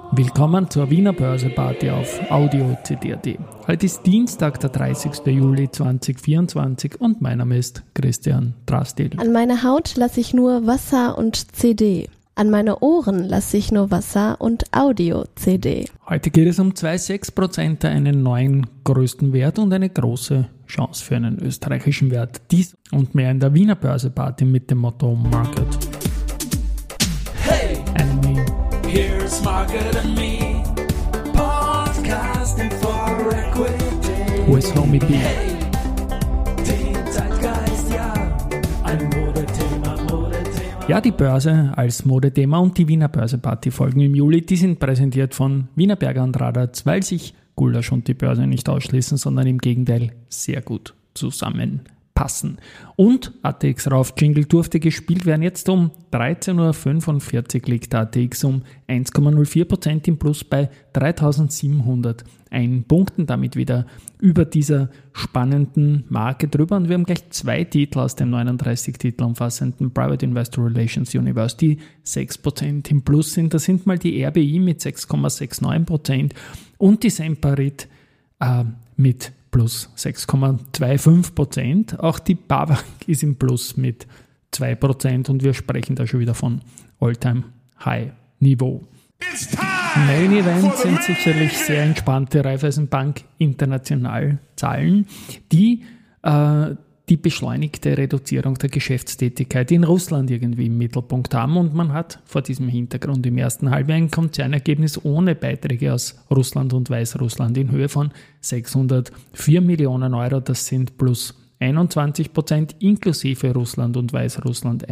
Willkommen zur Wiener Börse-Party auf Audio CD.at. Heute ist Dienstag, der 30. Juli 2024 und mein Name ist Christian Drastil. An meine Haut lasse ich nur Wasser und CD. An meine Ohren lasse ich nur Wasser und Audio-CD. Heute geht es um 2,6%, einen neuen größten Wert und eine große Chance für einen österreichischen Wert. Dies und mehr in der Wiener Börse-Party mit dem Motto Market. Hey! And me. Here's Market and Me, podcasting for equity. Wo ist Homie B? Hey, den Zeitgeist, ja, ein Modethema. Ja, die Börse als Modethema und die Wiener Börse-Party folgen im Juli. Die sind präsentiert von Wienerberger und Radatz, weil sich Gulasch und die Börse nicht ausschließen, sondern im Gegenteil sehr gut zusammenpassen. Und ATX Rauf Jingle durfte gespielt werden. Jetzt um 13.45 Uhr liegt ATX um 1,04% im Plus bei 3.701 Punkten, damit wieder über dieser spannenden Marke drüber. Und wir haben gleich zwei Titel aus dem 39 Titel umfassenden Private Investor Relations Universe, die 6% im Plus sind. Das sind mal die RBI mit 6,69% und die Semperit mit plus 6,25%. Auch die BAWAG ist im Plus mit 2% und wir sprechen da schon wieder von All-Time-High-Niveau. Main Event sind sicherlich sehr entspannte Raiffeisenbank International Zahlen, die die beschleunigte Reduzierung der Geschäftstätigkeit in Russland irgendwie im Mittelpunkt haben und man hat vor diesem Hintergrund im ersten Halbjahr ein Konzernergebnis ohne Beiträge aus Russland und Weißrussland in Höhe von 604 Millionen Euro. Das sind plus 21%, inklusive Russland und Weißrussland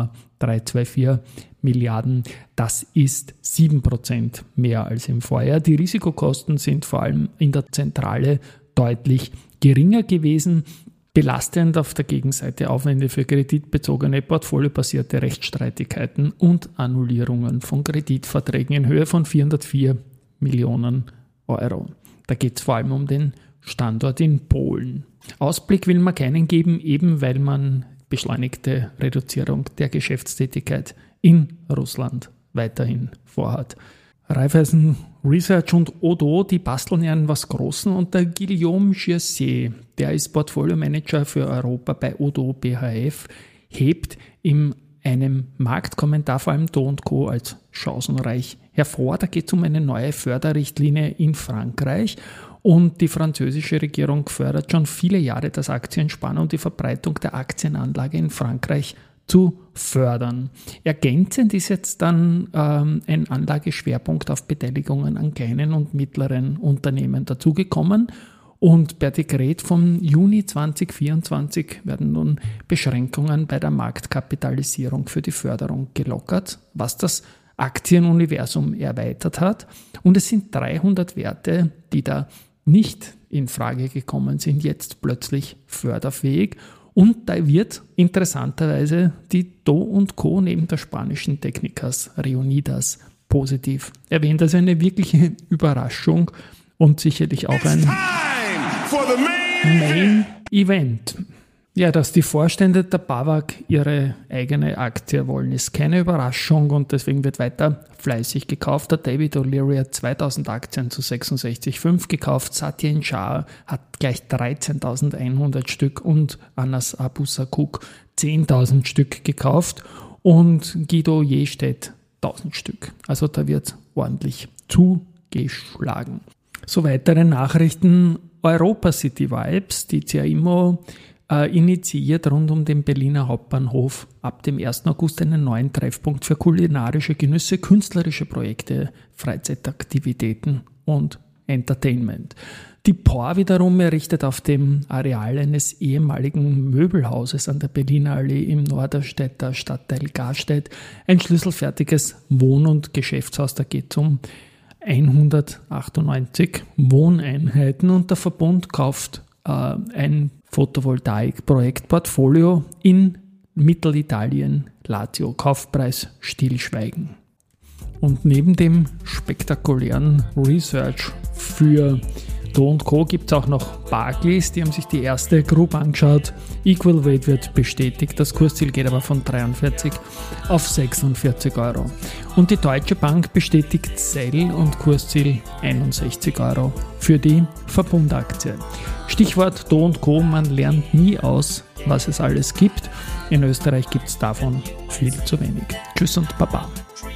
1,324 Milliarden. Das ist 7% mehr als im Vorjahr. Die Risikokosten sind vor allem in der Zentrale deutlich geringer gewesen. Belastend auf der Gegenseite Aufwände für kreditbezogene portfoliobasierte Rechtsstreitigkeiten und Annullierungen von Kreditverträgen in Höhe von 404 Millionen Euro. Da geht es vor allem um den Standort in Polen. Ausblick will man keinen geben, eben weil man beschleunigte Reduzierung der Geschäftstätigkeit in Russland weiterhin vorhat. Raiffeisen Research und Odo, die basteln ja an was Großen und der Guillaume Girsier, der ist Portfolio-Manager für Europa bei Odo BHF, hebt in einem Marktkommentar vor allem Do & Co. als chancenreich hervor. Da geht es um eine neue Förderrichtlinie in Frankreich und die französische Regierung fördert schon viele Jahre das Aktiensparen und die Verbreitung der Aktienanlage in Frankreich zu fördern. Ergänzend ist jetzt dann ein Anlageschwerpunkt auf Beteiligungen an kleinen und mittleren Unternehmen dazugekommen und per Dekret vom Juni 2024 werden nun Beschränkungen bei der Marktkapitalisierung für die Förderung gelockert, was das Aktienuniversum erweitert hat und es sind 300 Werte, die da nicht in Frage gekommen sind, jetzt plötzlich förderfähig. Und da wird interessanterweise die Do & Co. neben der spanischen Technikas Reunidas positiv erwähnt. Also eine wirkliche Überraschung und sicherlich auch ein Main Event. Ja, dass die Vorstände der BAWAG ihre eigene Aktie wollen, ist keine Überraschung und deswegen wird weiter fleißig gekauft. Der David O'Leary hat 2000 Aktien zu 66,5 gekauft. Satyen Shah hat gleich 13.100 Stück und Anas Abusakuk 10.000 Stück gekauft und Guido Jestedt 1000 Stück. Also da wird ordentlich zugeschlagen. So weitere Nachrichten. Europa City Vibes, die CAIMO initiiert rund um den Berliner Hauptbahnhof ab dem 1. August einen neuen Treffpunkt für kulinarische Genüsse, künstlerische Projekte, Freizeitaktivitäten und Entertainment. Die POR wiederum errichtet auf dem Areal eines ehemaligen Möbelhauses an der Berliner Allee im Norderstädter Stadtteil Garstedt ein schlüsselfertiges Wohn- und Geschäftshaus. Da geht es um 198 Wohneinheiten und der Verbund kauft ein Photovoltaik-Projektportfolio in Mittelitalien, Lazio, Kaufpreis stillschweigen. Und neben dem spektakulären Research für Do & Co. gibt es auch noch Barclays, die haben sich die erste Group angeschaut. Equal Weight wird bestätigt, das Kursziel geht aber von 43 auf 46 Euro. Und die Deutsche Bank bestätigt Sell und Kursziel 61 Euro für die Verbundaktie. Stichwort Do & Co. Man lernt nie aus, was es alles gibt. In Österreich gibt es davon viel zu wenig. Tschüss und Baba.